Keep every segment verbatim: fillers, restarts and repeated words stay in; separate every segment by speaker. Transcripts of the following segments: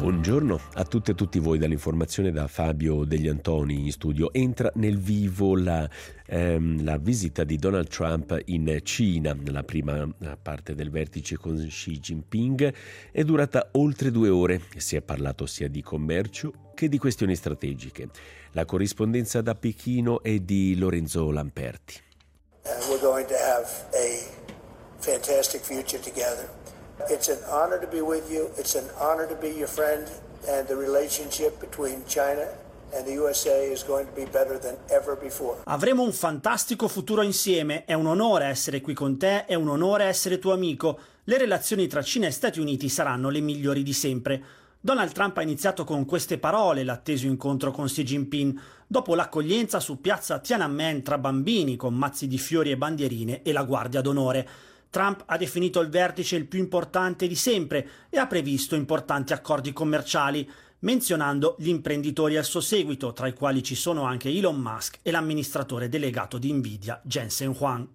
Speaker 1: Buongiorno a tutte e tutti voi dall'informazione da Fabio Degli Antoni in studio. Entra nel vivo la, ehm, la visita di Donald Trump in Cina. La prima parte del vertice con Xi Jinping è durata oltre due ore. Si è parlato sia di commercio che di questioni strategiche. La corrispondenza da Pechino è di Lorenzo Lamperti.
Speaker 2: Uh, we're going to have a fantastic future together. It's an honor to be with you. It's an honor to be your friend. And the relationship between China and the U S A is going to be better than ever before.
Speaker 3: Avremo un fantastico futuro insieme. È un onore essere qui con te, è un onore essere tuo amico. Le relazioni tra Cina e Stati Uniti saranno le migliori di sempre. Donald Trump ha iniziato con queste parole l'atteso incontro con Xi Jinping, dopo l'accoglienza su piazza Tiananmen tra bambini con mazzi di fiori e bandierine e la guardia d'onore. Trump ha definito il vertice il più importante di sempre e ha previsto importanti accordi commerciali, menzionando gli imprenditori al suo seguito, tra i quali ci sono anche Elon Musk e l'amministratore delegato di Nvidia, Jensen Huang.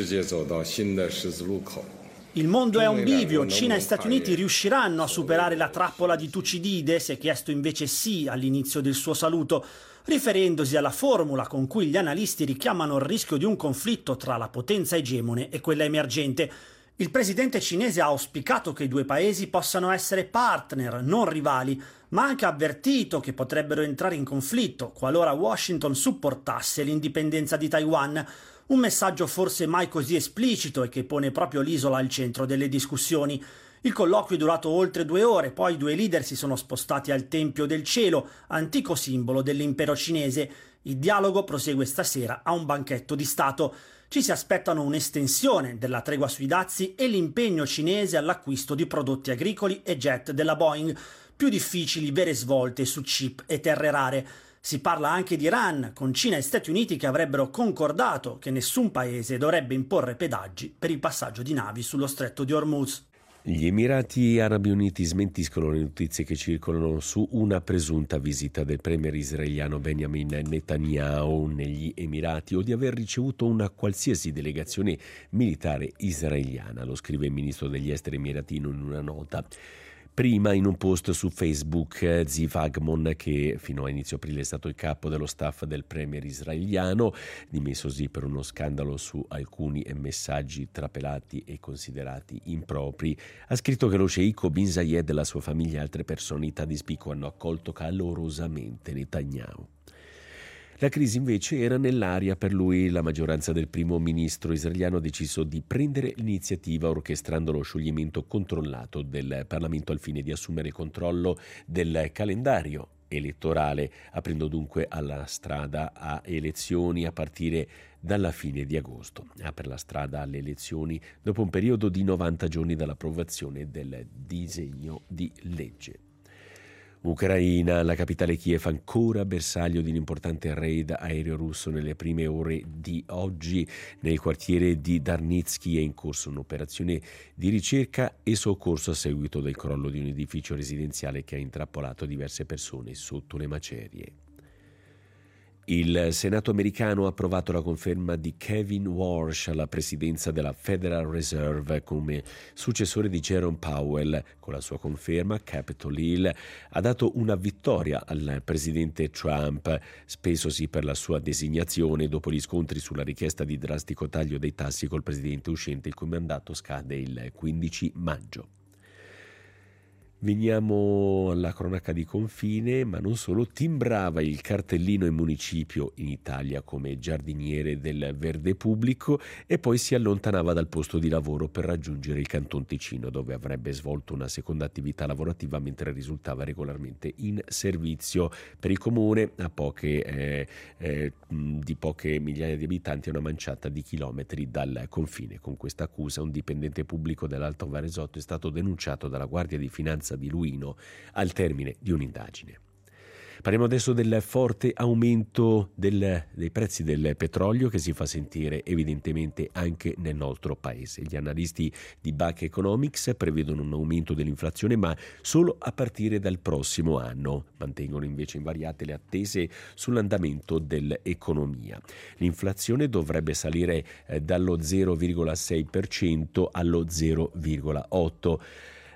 Speaker 3: Il mondo è a un bivio, Cina e Stati Uniti riusciranno a superare la trappola di Tucidide, si è chiesto invece sì all'inizio del suo saluto, riferendosi alla formula con cui gli analisti richiamano il rischio di un conflitto tra la potenza egemone e quella emergente. Il presidente cinese ha auspicato che i due paesi possano essere partner, non rivali, ma ha anche avvertito che potrebbero entrare in conflitto qualora Washington supportasse l'indipendenza di Taiwan. Un messaggio forse mai così esplicito e che pone proprio l'isola al centro delle discussioni. Il colloquio è durato oltre due ore, poi i due leader si sono spostati al Tempio del Cielo, antico simbolo dell'impero cinese. Il dialogo prosegue stasera a un banchetto di Stato. Ci si aspettano un'estensione della tregua sui dazi e l'impegno cinese all'acquisto di prodotti agricoli e jet della Boeing. Più difficili vere svolte su chip e terre rare. Si parla anche di Iran, con Cina e Stati Uniti che avrebbero concordato che nessun paese dovrebbe imporre pedaggi per il passaggio di navi sullo stretto di Hormuz.
Speaker 1: Gli Emirati Arabi Uniti smentiscono le notizie che circolano su una presunta visita del premier israeliano Benjamin Netanyahu negli Emirati o di aver ricevuto una qualsiasi delegazione militare israeliana, lo scrive il ministro degli esteri emiratino in una nota. Prima, in un post su Facebook, Ziv Agmon, che fino a inizio aprile è stato il capo dello staff del premier israeliano, dimessosi per uno scandalo su alcuni messaggi trapelati e considerati impropri, ha scritto che lo sceicco Bin Zayed, la sua famiglia e altre personalità di spicco hanno accolto calorosamente Netanyahu. La crisi invece era nell'aria per lui. La maggioranza del primo ministro israeliano ha deciso di prendere l'iniziativa orchestrando lo scioglimento controllato del Parlamento al fine di assumere il controllo del calendario elettorale, aprendo dunque alla strada a elezioni a partire dalla fine di agosto. Apre la strada alle elezioni dopo un periodo di novanta giorni dall'approvazione del disegno di legge. Ucraina, la capitale Kiev ancora bersaglio di un importante raid aereo russo nelle prime ore di oggi. Nel quartiere di Darnitsky è in corso un'operazione di ricerca e soccorso a seguito del crollo di un edificio residenziale che ha intrappolato diverse persone sotto le macerie. Il Senato americano ha approvato la conferma di Kevin Warsh alla presidenza della Federal Reserve come successore di Jerome Powell. Con la sua conferma, Capitol Hill ha dato una vittoria al presidente Trump, spesosi per la sua designazione dopo gli scontri sulla richiesta di drastico taglio dei tassi col presidente uscente, il cui mandato scade il quindici maggio. Veniamo alla cronaca di confine, ma non solo. Timbrava il cartellino in municipio in Italia come giardiniere del verde pubblico e poi si allontanava dal posto di lavoro per raggiungere il Canton Ticino, dove avrebbe svolto una seconda attività lavorativa mentre risultava regolarmente in servizio. Per il comune, a poche, eh, eh, di poche migliaia di abitanti, a una manciata di chilometri dal confine. Con questa accusa un dipendente pubblico dell'Alto Varesotto è stato denunciato dalla Guardia di Finanza di Luino al termine di un'indagine. Parliamo adesso del forte aumento del, dei prezzi del petrolio che si fa sentire evidentemente anche nel nostro paese. Gli analisti di Buck Economics prevedono un aumento dell'inflazione, ma solo a partire dal prossimo anno. Mantengono invece invariate le attese sull'andamento dell'economia. L'inflazione dovrebbe salire eh, dallo zero virgola sei per cento allo zero virgola otto per cento.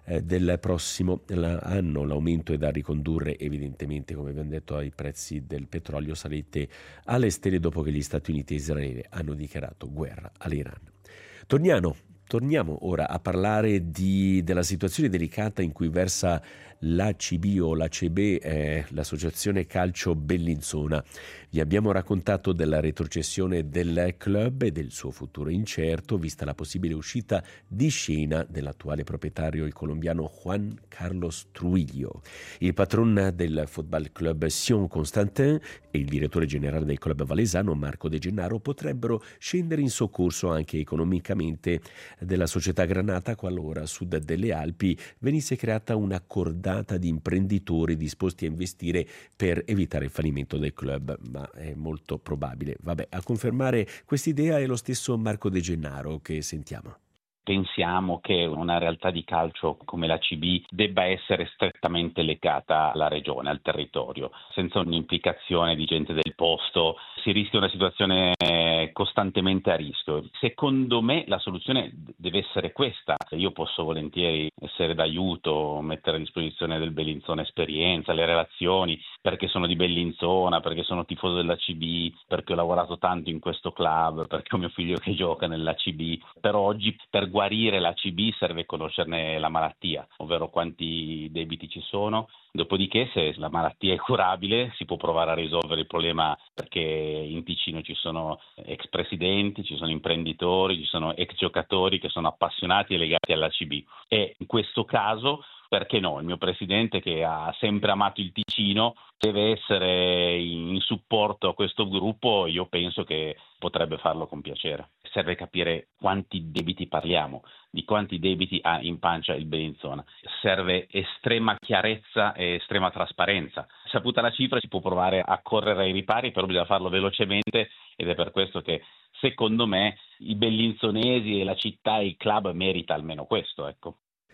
Speaker 1: eh, del prossimo anno. L'aumento è da ricondurre evidentemente, come abbiamo detto, ai prezzi del petrolio salite alle stelle dopo che gli Stati Uniti e Israele hanno dichiarato guerra all'Iran. Torniamo, torniamo ora a parlare di, della situazione delicata in cui versa l'A C B o l'A C B, eh, l'Associazione Calcio Bellinzona. Vi abbiamo raccontato della retrocessione del club e del suo futuro incerto, vista la possibile uscita di scena dell'attuale proprietario, il colombiano Juan Carlos Trujillo. Il patron del Football Club Sion Constantin e il direttore generale del club valesano Marco De Gennaro potrebbero scendere in soccorso anche economicamente della società granata qualora a sud delle Alpi venisse creata una cordata di imprenditori disposti a investire per evitare il fallimento del club, ma è molto probabile. Vabbè, a confermare quest'idea è lo stesso Marco De Gennaro che sentiamo.
Speaker 4: Pensiamo che una realtà di calcio come l'A C B debba essere strettamente legata alla regione, al territorio. Senza un'implicazione di gente del posto si rischia una situazione costantemente a rischio. Secondo me la soluzione deve essere questa. Io posso volentieri essere d'aiuto, mettere a disposizione del Bellinzona esperienza, le relazioni, perché sono di Bellinzona, perché sono tifoso dell'A C B, perché ho lavorato tanto in questo club, perché ho mio figlio che gioca nell'A C B. Però oggi per guarire l'A C B serve conoscerne la malattia, ovvero quanti debiti ci sono. Dopodiché, se la malattia è curabile, si può provare a risolvere il problema, perché in Ticino ci sono ex presidenti, ci sono imprenditori, ci sono ex giocatori che sono appassionati e legati all'A C B. E in questo caso, perché no? Il mio presidente, che ha sempre amato il Ticino, deve essere in supporto a questo gruppo. Io penso che potrebbe farlo con piacere. Serve capire quanti debiti parliamo, di quanti debiti ha in pancia il Bellinzona. Serve estrema chiarezza e estrema trasparenza. Saputa la cifra si può provare a correre ai ripari, però bisogna farlo velocemente, ed è per questo che secondo me i bellinzonesi e la città e il club merita almeno questo, ecco.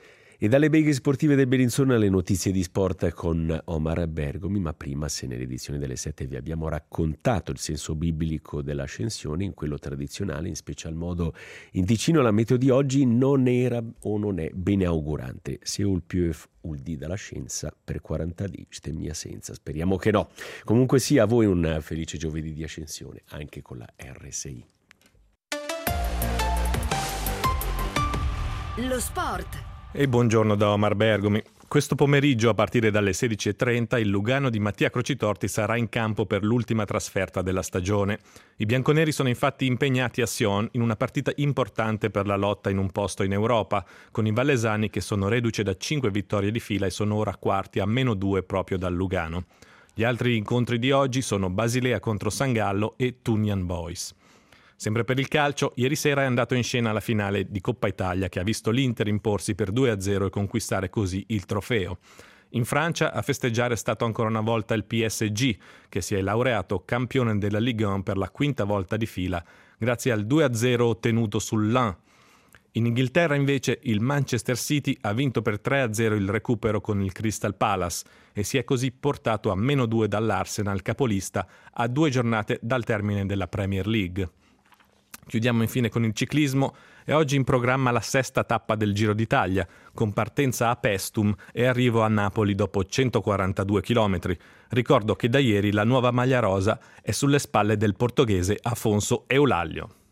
Speaker 1: E dalle beghe sportive del Bellinzona le notizie di sport con Omar Bergomi, ma prima, se nell'edizione delle sette vi abbiamo raccontato il senso biblico dell'ascensione, in quello tradizionale, in special modo in Ticino, la meteo di oggi non era o non è bene augurante. Seul più uldi dalla scienza per quaranta di stemmia senza. Speriamo che no. Comunque sia, a voi un felice giovedì di ascensione, anche con la R S I.
Speaker 5: Lo sport.
Speaker 6: E buongiorno da Omar Bergomi. Questo pomeriggio, a partire dalle sedici e trenta, il Lugano di Mattia Crocitorti sarà in campo per l'ultima trasferta della stagione. I bianconeri sono infatti impegnati a Sion in una partita importante per la lotta in un posto in Europa, con i vallesani che sono reduci da cinque vittorie di fila e sono ora quarti a meno due proprio dal Lugano. Gli altri incontri di oggi sono Basilea contro San Gallo e Tunian Boys. Sempre per il calcio, ieri sera è andato in scena la finale di Coppa Italia, che ha visto l'Inter imporsi per due a zero e conquistare così il trofeo. In Francia a festeggiare è stato ancora una volta il P S G, che si è laureato campione della Ligue uno per la quinta volta di fila, grazie al due a zero ottenuto sul Lens. In Inghilterra invece il Manchester City ha vinto per tre a zero il recupero con il Crystal Palace e si è così portato a meno due dall'Arsenal capolista a due giornate dal termine della Premier League. Chiudiamo infine con il ciclismo. È oggi in programma la sesta tappa del Giro d'Italia, con partenza a Paestum e arrivo a Napoli dopo centoquarantadue chilometri. Ricordo che da ieri la nuova maglia rosa è sulle spalle del portoghese Afonso Eulaglio.